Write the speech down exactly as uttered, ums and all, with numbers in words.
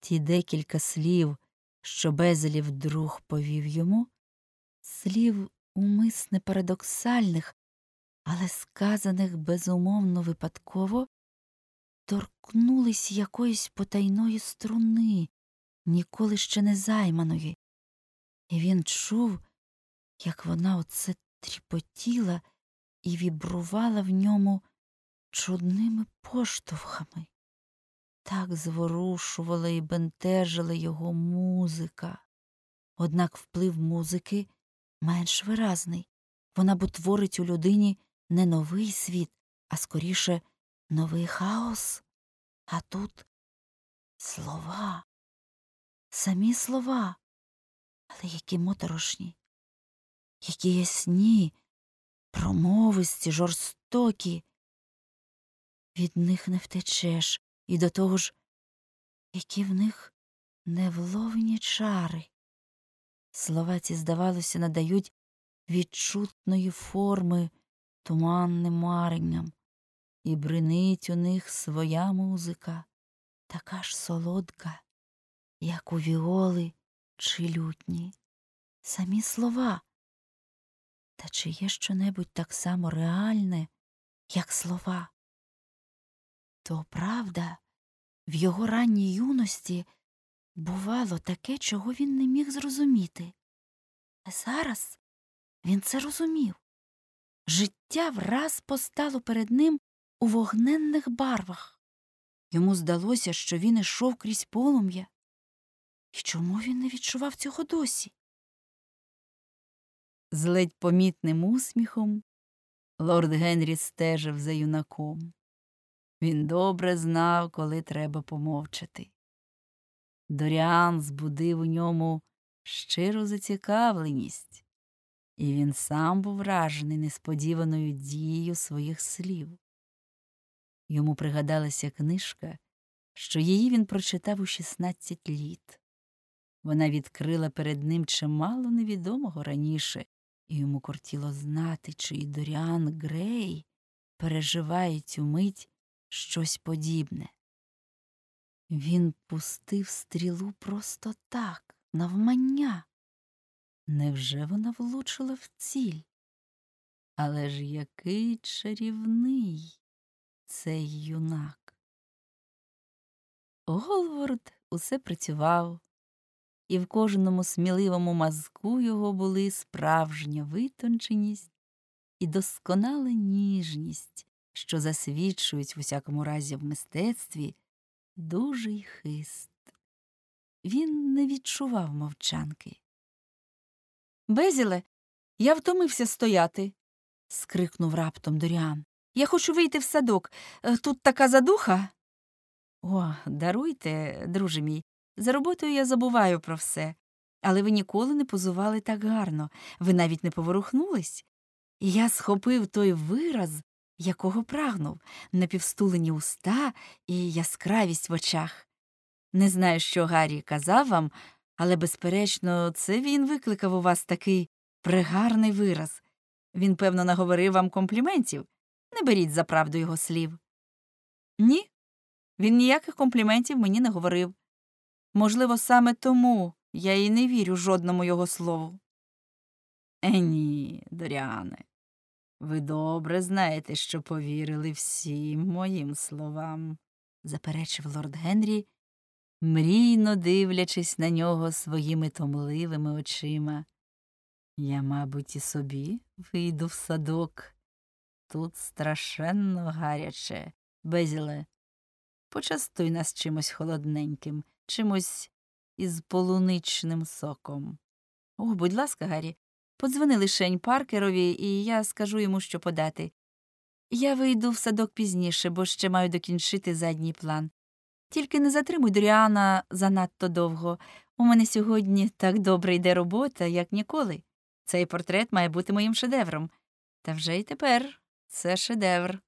Ті декілька слів, що Безелів вдруг повів йому, слів умисне парадоксальних, але сказаних безумовно випадково, торкнулись якоїсь потайної струни, ніколи ще не займаної. І він чув, як вона оце тріпотіла і вібрувала в ньому чудними поштовхами. Так зворушувала і бентежила його музика. Однак вплив музики менш виразний. Вона б утворить у людині не новий світ, а скоріше новий хаос. А тут слова, самі слова, але які моторошні, які ясні, промовисті, жорстокі. Від них не втечеш, і до того ж, які в них невловні чари. Слова ці, здавалося, надають відчутної форми туманним маренням, і бринить у них своя музика, така ж солодка, як у віоли чи лютні. Самі слова. Та чи є щонебудь так само реальне, як слова? То правда, в його ранній юності бувало таке, чого він не міг зрозуміти. А зараз він це розумів. Життя враз постало перед ним у вогненних барвах. Йому здалося, що він ішов крізь полум'я. І чому він не відчував цього досі? З ледь помітним усміхом лорд Генрі стежив за юнаком. Він добре знав, коли треба помовчати. Доріан збудив у ньому щиру зацікавленість, і він сам був вражений несподіваною дією своїх слів. Йому пригадалася книжка, що її він прочитав у шістнадцять літ. Вона відкрила перед ним чимало невідомого раніше, і йому кортіло знати, чи і Доріан Грей переживає цю мить щось подібне. Він пустив стрілу просто так, навмання. Невже вона влучила в ціль? Але ж який чарівний цей юнак! Голворд усе працював, і в кожному сміливому мазку його були справжня витонченість і досконала ніжність, що засвідчують в усякому разі в мистецтві дужий хист. Він не відчував мовчанки. «Безіле, я втомився стояти», – скрикнув раптом Доріан. «Я хочу вийти в садок. Тут така задуха». «О, даруйте, друже мій, за роботою я забуваю про все. Але ви ніколи не позували так гарно, ви навіть не поворухнулись. І я схопив той вираз, якого прагнув, напівстулені уста і яскравість в очах. Не знаю, що Гаррі казав вам, але, безперечно, це він викликав у вас такий пригарний вираз. Він, певно, наговорив вам компліментів. Не беріть за правду його слів». «Ні, він ніяких компліментів мені не говорив. Можливо, саме тому я і не вірю жодному його слову». «Е, ні, Доріане, ви добре знаєте, що повірили всім моїм словам», – заперечив лорд Генрі, мрійно дивлячись на нього своїми томливими очима. «Я, мабуть, і собі вийду в садок. Тут страшенно гаряче. Безіле, почастуй нас чимось холодненьким, чимось із полуничним соком». «О, будь ласка, Гаррі, подзвони лишень Паркерові, і я скажу йому, що подати. Я вийду в садок пізніше, бо ще маю докінчити задній план. Тільки не затримуй Доріана занадто довго. У мене сьогодні так добре йде робота, як ніколи. Цей портрет має бути моїм шедевром. Та вже й тепер це шедевр».